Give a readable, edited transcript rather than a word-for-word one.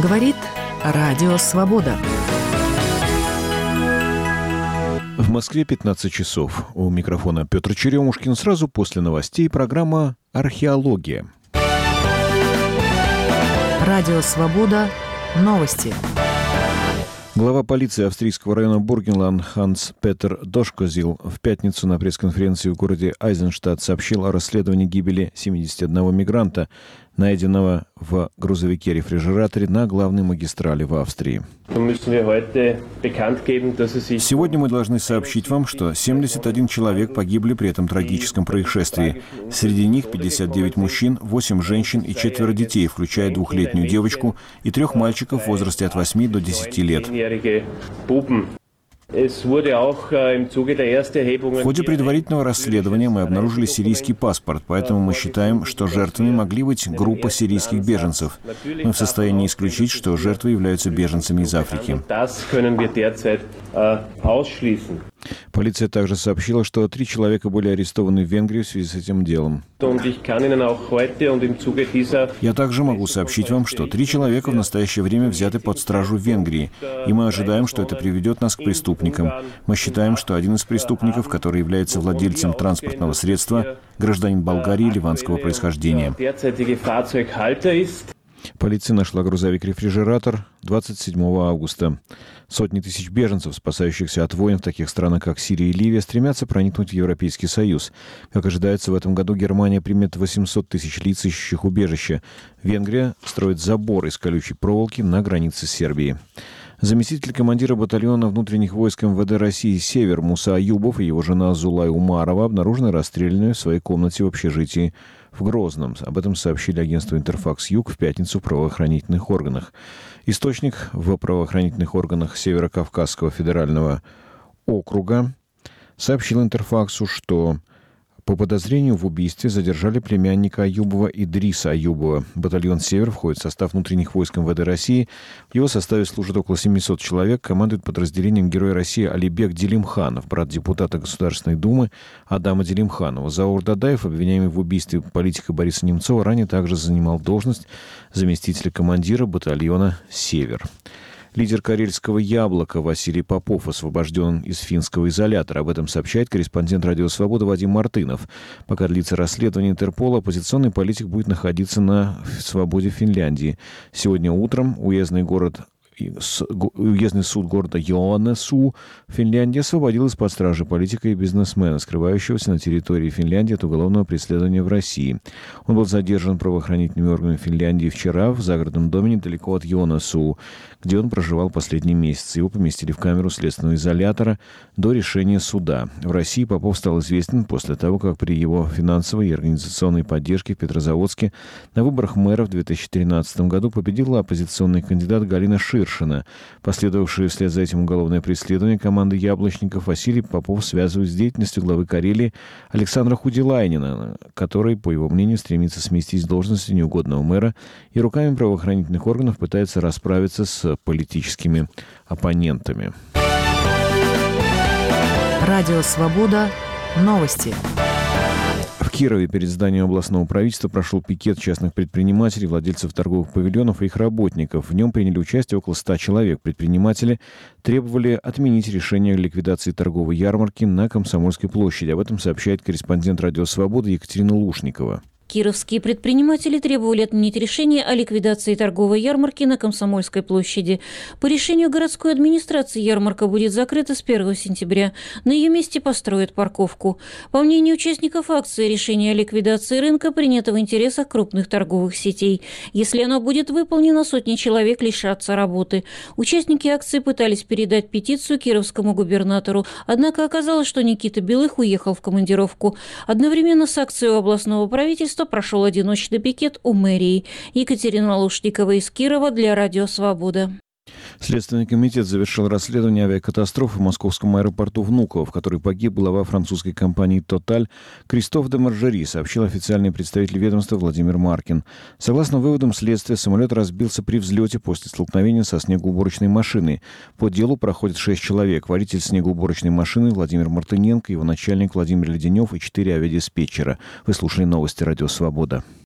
Говорит Радио Свобода. В Москве 15 часов. У микрофона Петр Черемушкин. Сразу после новостей программа «Археология». Радио Свобода. Новости. Глава полиции австрийского района Бургенланд Ханс-Петер Дошкозил в пятницу на пресс-конференции в городе Айзенштадт сообщил о расследовании гибели 71 мигранта, найденного в грузовике-рефрижераторе на главной магистрали в Австрии. Сегодня мы должны сообщить вам, что 71 человек погибли при этом трагическом происшествии. Среди них 59 мужчин, 8 женщин и 4 детей, включая 2-летнюю девочку и 3 мальчиков в возрасте от 8 до 10 лет. В ходе предварительного расследования мы обнаружили сирийский паспорт, поэтому мы считаем, что жертвами могли быть группа сирийских беженцев. Мы в состоянии исключить, что жертвы являются беженцами из Африки. Полиция также сообщила, что 3 человека были арестованы в Венгрии в связи с этим делом. Я также могу сообщить вам, что 3 человека в настоящее время взяты под стражу в Венгрии, и мы ожидаем, что это приведет нас к преступникам. Мы считаем, что один из преступников, который является владельцем транспортного средства, гражданин Болгарии ливанского происхождения. Полиция нашла грузовик-рефрижератор 27 августа. Сотни тысяч беженцев, спасающихся от войн в таких странах, как Сирия и Ливия, стремятся проникнуть в Европейский Союз. Как ожидается, в этом году Германия примет 800 тысяч лиц, ищущих убежище. Венгрия строит забор из колючей проволоки на границе с Сербией. Заместитель командира батальона внутренних войск МВД России «Север» Муса Аюбов и его жена Зулай Умарова обнаружены расстрелянными в своей комнате в общежитии в Грозном. Об этом сообщили агентству «Интерфакс-Юг» в пятницу в правоохранительных органах. Источник в правоохранительных органах Северо-Кавказского федерального округа сообщил «Интерфаксу», что по подозрению в убийстве задержали племянника Аюбова Идриса Аюбова. Батальон «Север» входит в состав внутренних войск МВД России. В его составе служат около 700 человек. Командует подразделением Герой России Алибек Делимханов, брат депутата Государственной Думы Адама Делимханова. Заур Дадаев, обвиняемый в убийстве политика Бориса Немцова, ранее также занимал должность заместителя командира батальона «Север». Лидер карельского «Яблока» Василий Попов освобожден из финского изолятора. Об этом сообщает корреспондент «Радио Свобода» Вадим Мартынов. Пока длится расследование Интерпола, оппозиционный политик будет находиться на свободе в Финляндии. Сегодня утром уездный суд города Йоаннесу в Финляндии освободил из-под стражи политика и бизнесмена, скрывающегося на территории Финляндии от уголовного преследования в России. Он был задержан правоохранительными органами Финляндии вчера в загородном доме недалеко от Йоаннесу, где он проживал последние месяцы. Его поместили в камеру следственного изолятора до решения суда. В России Попов стал известен после того, как при его финансовой и организационной поддержке в Петрозаводске на выборах мэра в 2013 году победила оппозиционный кандидат Галина Ширшина. Последовавшее вслед за этим уголовное преследование команды яблочников Василий Попов связывает с деятельностью главы Карелии Александра Худилайнена, который, по его мнению, стремится сместить с должности неугодного мэра и руками правоохранительных органов пытается расправиться с политическими оппонентами. Радио Свобода. Новости. В Кирове перед зданием областного правительства прошел пикет частных предпринимателей, владельцев торговых павильонов и их работников. В нем приняли участие около 100 человек. Предприниматели требовали отменить решение о ликвидации торговой ярмарки на Комсомольской площади. Об этом сообщает корреспондент «Радио Свобода» Екатерина Лушникова. Кировские предприниматели требовали отменить решение о ликвидации торговой ярмарки на Комсомольской площади. По решению городской администрации ярмарка будет закрыта с 1 сентября. На ее месте построят парковку. По мнению участников акции, решение о ликвидации рынка принято в интересах крупных торговых сетей. Если оно будет выполнено, сотни человек лишатся работы. Участники акции пытались передать петицию кировскому губернатору, однако оказалось, что Никита Белых уехал в командировку. Одновременно с акцией у областного правительства прошел одиночный пикет у мэрии. Екатерина Лушникова из Кирова для Радио Свобода. Следственный комитет завершил расследование авиакатастрофы в московском аэропорту Внуково, в которой погиб глава французской компании «Тоталь» Кристоф де Маржери, сообщил официальный представитель ведомства Владимир Маркин. Согласно выводам следствия, самолет разбился при взлете после столкновения со снегоуборочной машиной. По делу проходят 6 человек. Водитель снегоуборочной машины Владимир Мартыненко, его начальник Владимир Леденев и 4 авиадиспетчера. Вы слушали новости «Радио Свобода».